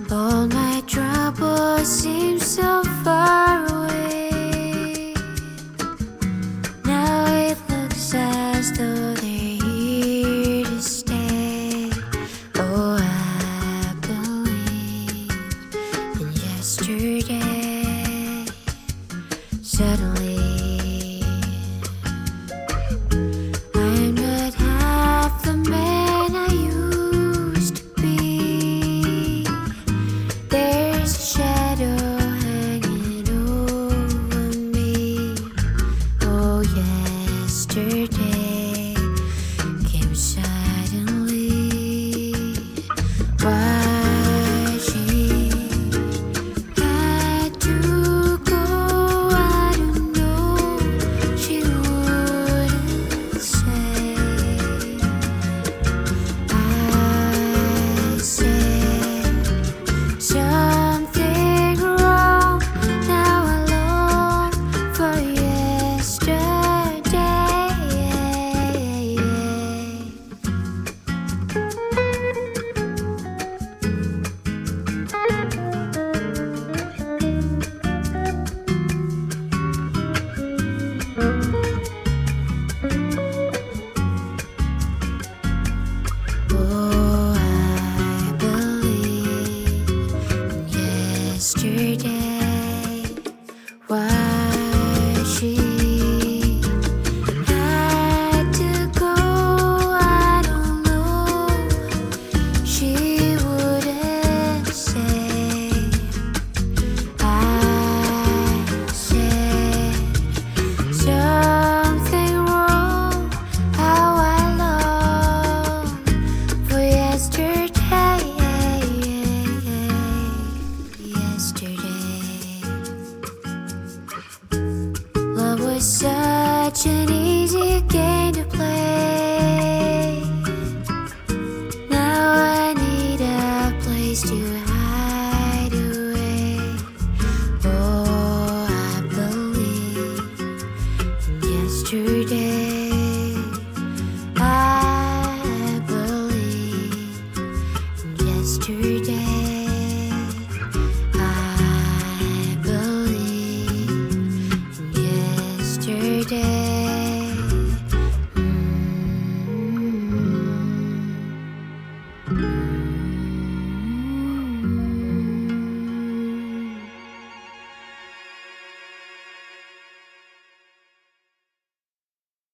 All my troubles seem so far away. Now it looks as though they're here to stay. Oh, I believe in yesterday. Suddenly I'm not half the man I used to be. There's a shadow hanging over me. Oh, yesterday came suddenly. Why she had to go, I don't know. She wouldn't say. I said something wrong. Now I long for yesterday. Oh, I believe in yesterday. Why she had to go, I don't know. She wouldn't say. I said something wrong. How I long for yesterday. Yesterday, love was such an easy game to play. Now I need a place to hide.